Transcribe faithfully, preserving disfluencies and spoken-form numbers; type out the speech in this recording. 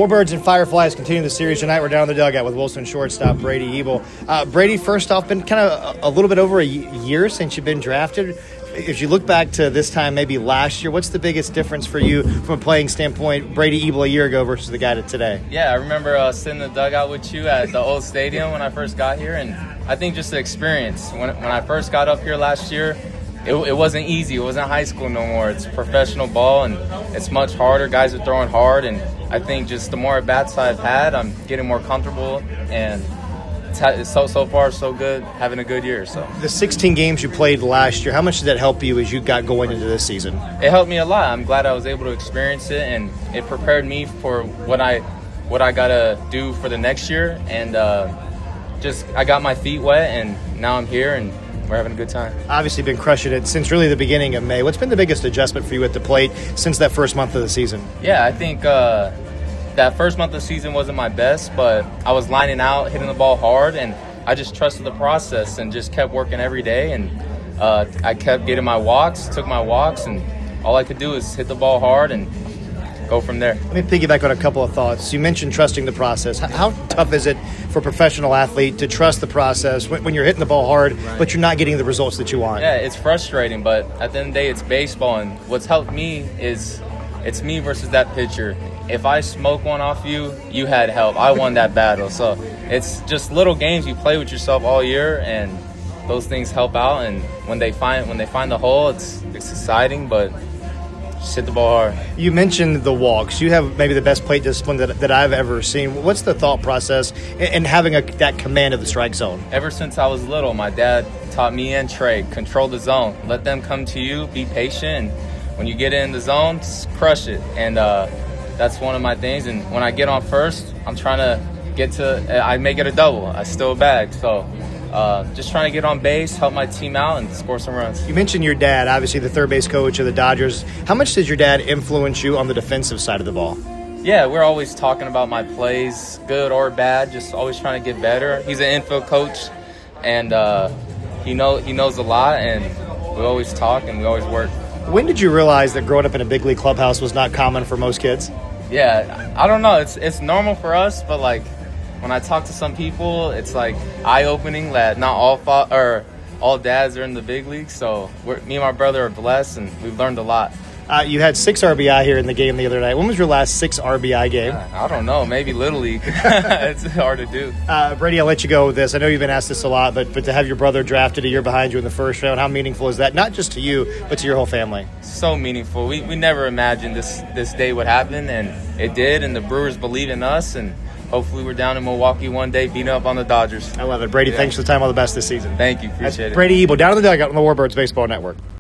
Warbirds and Fireflies continue the series tonight. We're down in the dugout with Wilson shortstop Brady Ebel. Uh, Brady, first off, been kind of a, a little bit over a year since you've been drafted. If you look back to this time, maybe last year, what's the biggest difference for you from a playing standpoint, Brady Ebel a year ago versus the guy to today? Yeah, I remember uh, sitting in the dugout with you at the old stadium when I first got here, and I think just the experience. When when I first got up here last year, it, it wasn't easy. It wasn't high school no more. It's professional ball, and it's much harder. Guys are throwing hard, and I think just the more at-bats I've had, I'm getting more comfortable, and It's, it's so so far so good, having a good year. So the sixteen games you played last year, how much did that help you as you got going into this season? It helped me a lot. I'm glad I was able to experience it, and it prepared me for what I what I gotta do for the next year. And uh, just I got my feet wet, and now I'm here, and we're having a good time. Obviously, been crushing it since really the beginning of May. What's been the biggest adjustment for you at the plate since that first month of the season? Yeah, I think. Uh, That first month of the season wasn't my best, but I was lining out, hitting the ball hard, and I just trusted the process and just kept working every day. And uh, I kept getting my walks, took my walks, and all I could do is hit the ball hard and go from there. Let me piggyback on a couple of thoughts. You mentioned trusting the process. How tough is it for a professional athlete to trust the process when you're hitting the ball hard, right, but you're not getting the results that you want? Yeah, it's frustrating, but at the end of the day, it's baseball, and what's helped me is it's me versus that pitcher. If I smoke one off you, you had help. I won that battle. So it's just little games you play with yourself all year, and those things help out. And when they find when they find the hole, it's it's exciting, but just hit the ball hard. You mentioned the walks. You have maybe the best plate discipline that, that I've ever seen. What's the thought process in, in having a, that command of the strike zone? Ever since I was little, my dad taught me and Trey, control the zone. Let them come to you, be patient, and when you get in the zone, just crush it. And uh, that's one of my things. And when I get on first, I'm trying to get to – I may get a double. I steal a bag. So uh, just trying to get on base, help my team out, and score some runs. You mentioned your dad, obviously the third base coach of the Dodgers. How much did your dad influence you on the defensive side of the ball? Yeah, we're always talking about my plays, good or bad, just always trying to get better. He's an infield coach, and uh, he, know, he knows a lot, and we always talk and we always work. When did you realize that growing up in a big league clubhouse was not common for most kids? Yeah, I don't know. It's it's normal for us, but like when I talk to some people, it's like eye-opening that not all fa- or all dads are in the big league. So we're, me and my brother are blessed, and we've learned a lot. Uh, you had six R B I here in the game the other night. When was your last six R B I game? Uh, I don't know. Maybe Little League. It's hard to do. Uh, Brady, I'll let you go with this. I know you've been asked this a lot, but but to have your brother drafted a year behind you in the first round, how meaningful is that? Not just to you, but to your whole family. So meaningful. We we never imagined this this day would happen, and it did. And the Brewers believe in us, and hopefully we're down in Milwaukee one day beating up on the Dodgers. I love it. Brady, yeah. Thanks for the time. All the best this season. Thank you. Appreciate That's it. Brady Ebel down in the dugout on the Warbirds Baseball Network.